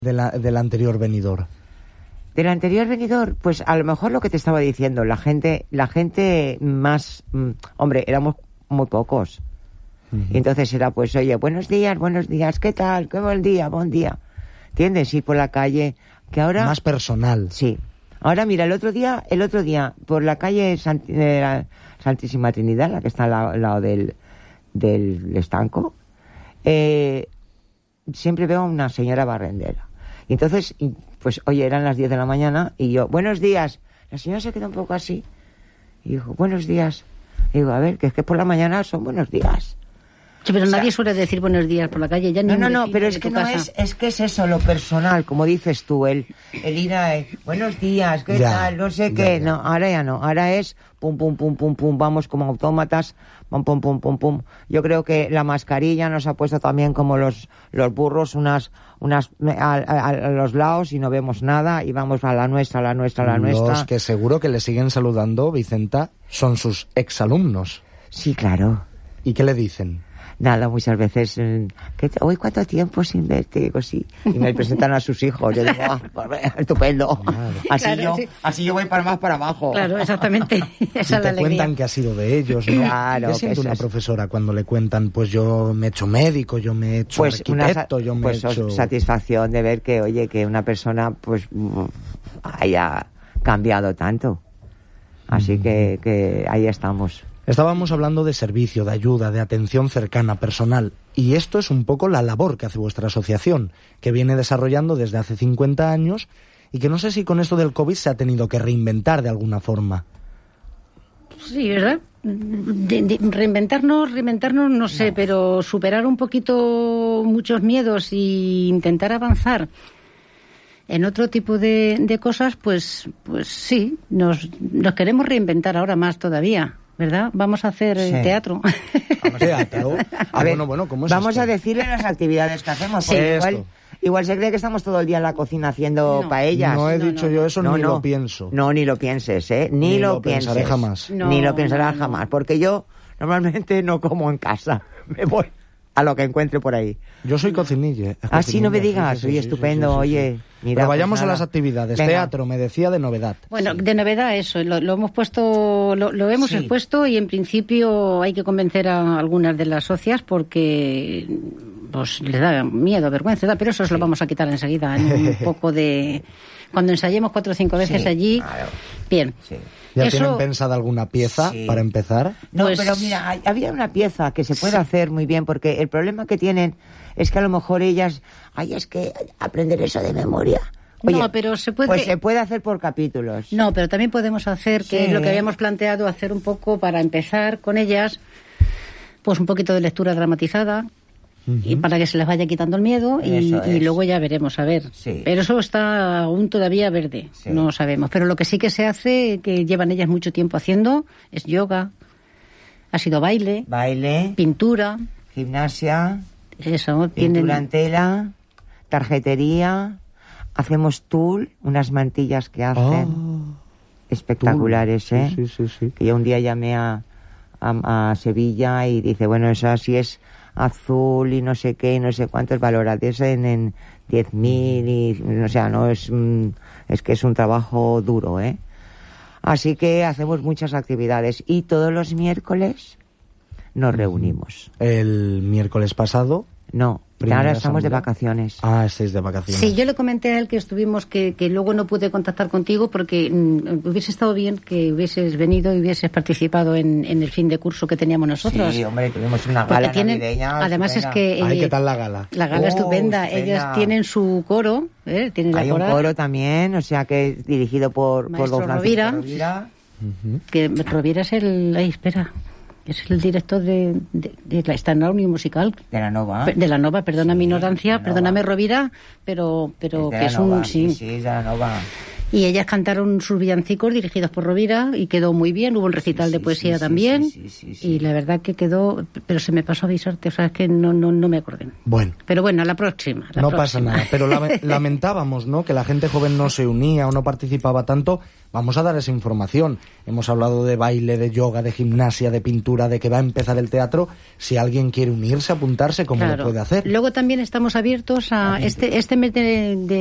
del anterior venidor? Del anterior venidor, pues a lo mejor lo que te estaba diciendo, la gente más, hombre, éramos muy pocos. Y entonces era pues, oye, buenos días, ¿qué tal? ¿Qué buen día? ¿Entiendes? Ir por la calle, que ahora... Más personal. Sí. Ahora mira, el otro día, por la calle de la Santísima Trinidad, la que está al lado del estanco, siempre veo a una señora barrendera. Y entonces, pues, oye, eran las 10 de la mañana y yo, buenos días. La señora se quedó un poco así y dijo, buenos días. Y digo, a ver, que es que por la mañana son buenos días. Sí, pero nadie suele decir buenos días por la calle. Ya No, pero es que no es que es eso, lo personal, como dices tú, el ir a buenos días, ¿qué tal? No sé qué. No, ahora ya no. Ahora es pum, pum, pum, pum, pum, vamos como autómatas, pum, pum, pum, pum, pum. Yo creo que la mascarilla nos ha puesto también como los burros unas a los lados y no vemos nada y vamos a la nuestra. Los que seguro que le siguen saludando, Vicenta, son sus exalumnos. Sí, claro. ¿Y qué le dicen? Nada, muchas veces, hoy cuánto tiempo sin verte, digo, sí, y me presentan a sus hijos, yo digo, estupendo, claro. Así yo voy más para abajo. Claro, exactamente, esa es la alegría. Te cuentan que ha sido de ellos, ¿no? Claro. ¿Qué siente una profesora cuando le cuentan, pues yo me he hecho médico, yo me he hecho arquitecto, yo me he hecho... satisfacción de ver que, oye, que una persona, pues, haya cambiado tanto. Así que ahí estamos. Estábamos hablando de servicio, de ayuda, de atención cercana, personal. Y esto es un poco la labor que hace vuestra asociación, que viene desarrollando desde hace 50 años y que no sé si con esto del COVID se ha tenido que reinventar de alguna forma. Sí, ¿verdad? Reinventarnos, no sé, pero superar un poquito muchos miedos e intentar avanzar en otro tipo de cosas, pues sí, nos queremos reinventar ahora más todavía. ¿Verdad? Vamos a hacer teatro. ¿Teatro? A ver, bueno, ¿cómo es vamos esto? a decirle las actividades que hacemos. Sí, Igual se cree que estamos todo el día en la cocina haciendo paellas. No he dicho yo eso, ni lo pienso. No, ni lo pienses, ¿eh? Ni lo pensaré jamás. Ni lo pensarás jamás. Porque yo normalmente no como en casa. Me voy a lo que encuentre por ahí. Yo soy cocinilla. Sí, no me digas. Oye, estupendo, sí. Oye. Mira, pero vayamos pues a las actividades. Venga. Teatro, me decía, de novedad. Bueno, de novedad eso, lo hemos puesto, lo hemos expuesto y en principio hay que convencer a algunas de las socias porque pues les da miedo, vergüenza, pero eso lo vamos a quitar enseguida, en un poco de... Cuando ensayemos 4 o 5 veces allí, claro. Bien. Sí. ¿Ya tienen pensada alguna pieza para empezar? No, pues... pero mira, había una pieza que se puede hacer muy bien, porque el problema que tienen es que a lo mejor ellas, es que aprender eso de memoria. Oye, no, pero se puede... Pues se puede hacer por capítulos. No, pero también podemos hacer, que es lo que habíamos planteado, hacer un poco para empezar con ellas, pues un poquito de lectura dramatizada, y para que se les vaya quitando el miedo y luego ya veremos, a ver. Sí. Pero eso está aún todavía verde, no sabemos. Pero lo que sí que se hace, que llevan ellas mucho tiempo haciendo, es yoga, ha sido baile, pintura, gimnasia, pintura en tela, tarjetería, hacemos tul, unas mantillas que hacen espectaculares, tul. Sí. Que yo un día llamé a Sevilla y dice, bueno, eso así es azul y no sé qué y no sé cuántos valorados en 10.000 y o sea, no es que es un trabajo duro, así que hacemos muchas actividades y todos los miércoles nos reunimos. El miércoles pasado no, ahora estamos de vacaciones. Estáis de vacaciones. Sí, yo le comenté a él que estuvimos, que luego no pude contactar contigo porque hubiese estado bien que hubieses venido y hubieses participado en el fin de curso que teníamos nosotros. Sí, hombre, tuvimos una gala navideña. Además estupenda. Es que... ¿qué tal la gala? La gala estupenda. Ellas tienen su coro, tienen Hay un coro también, o sea, que es dirigido por don Francisco Rovira. Que Rovira es es el director de la Stanley Musical. De la Nova. Perdona mi ignorancia, perdóname Rovira, pero que es un... Sí, de la Nova. Y ellas cantaron sus villancicos dirigidos por Rovira y quedó muy bien. Hubo un recital de poesía también. Y la verdad que quedó... Pero se me pasó a avisarte, o sea, es que no me acordé. Bueno. Pero bueno, la próxima. Pasa nada. Pero lamentábamos, ¿no?, que la gente joven no se unía o no participaba tanto. Vamos a dar esa información. Hemos hablado de baile, de yoga, de gimnasia, de pintura, de que va a empezar el teatro. Si alguien quiere unirse, apuntarse, ¿cómo lo puede hacer? Luego también estamos abiertos a este mes de